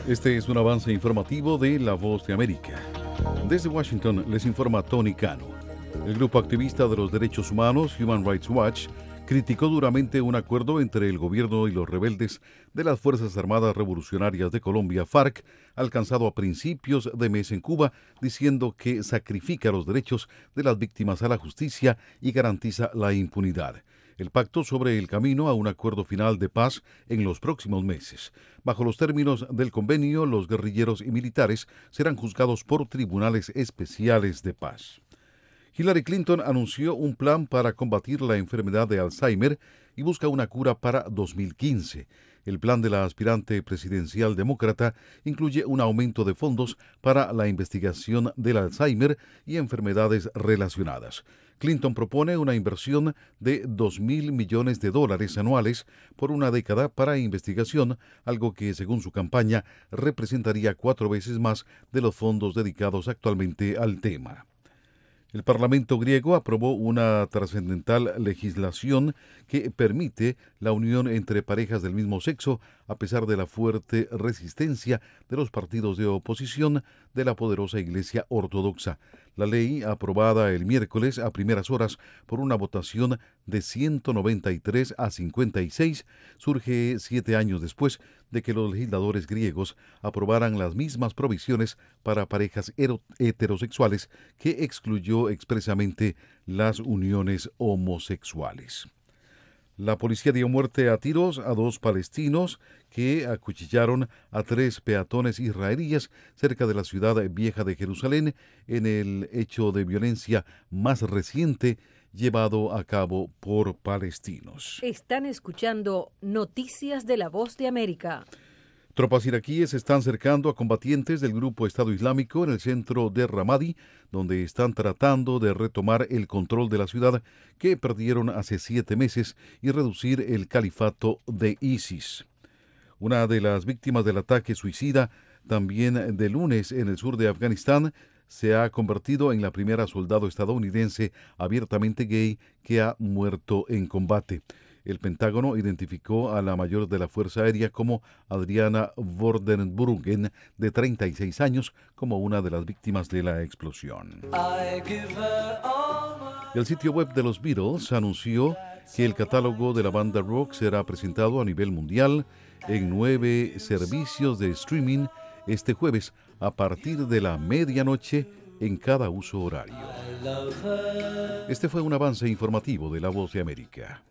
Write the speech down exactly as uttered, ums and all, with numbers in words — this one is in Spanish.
Este es un avance informativo de La Voz de América. Desde Washington les informa Tony Cano. El grupo activista de los derechos humanos Human Rights Watch criticó duramente un acuerdo entre el gobierno y los rebeldes de las Fuerzas Armadas Revolucionarias de Colombia, FARC, alcanzado a principios de mes en Cuba, diciendo que sacrifica los derechos de las víctimas a la justicia y garantiza la impunidad. El pacto sobre el camino a un acuerdo final de paz en los próximos meses. Bajo los términos del convenio, los guerrilleros y militares serán juzgados por tribunales especiales de paz. Hillary Clinton anunció un plan para combatir la enfermedad de Alzheimer y busca una cura para dos mil quince. El plan de la aspirante presidencial demócrata incluye un aumento de fondos para la investigación del Alzheimer y enfermedades relacionadas. Clinton propone una inversión de dos mil millones de dólares anuales por una década para investigación, algo que, según su campaña, representaría cuatro veces más de los fondos dedicados actualmente al tema. El Parlamento griego aprobó una trascendental legislación que permite la unión entre parejas del mismo sexo, a pesar de la fuerte resistencia de los partidos de oposición de la poderosa Iglesia Ortodoxa. La ley, aprobada el miércoles a primeras horas por una votación de ciento noventa y tres a cincuenta y seis, surge siete años después de que los legisladores griegos aprobaran las mismas provisiones para parejas heterosexuales que excluyó expresamente las uniones homosexuales. La policía dio muerte a tiros a dos palestinos que acuchillaron a tres peatones israelíes cerca de la ciudad vieja de Jerusalén en el hecho de violencia más reciente llevado a cabo por palestinos. Están escuchando Noticias de La Voz de América. Tropas iraquíes están cercando a combatientes del grupo Estado Islámico en el centro de Ramadi, donde están tratando de retomar el control de la ciudad que perdieron hace siete meses y reducir el califato de ISIS. Una de las víctimas del ataque suicida, también de lunes en el sur de Afganistán, se ha convertido en la primera soldado estadounidense abiertamente gay que ha muerto en combate. El Pentágono identificó a la mayor de la Fuerza Aérea como Adriana Vordenbruggen, de treinta y seis años, como una de las víctimas de la explosión. El sitio web de los Beatles anunció que el catálogo de la banda rock será presentado a nivel mundial en nueve servicios de streaming este jueves a partir de la medianoche en cada uso horario. Este fue un avance informativo de La Voz de América.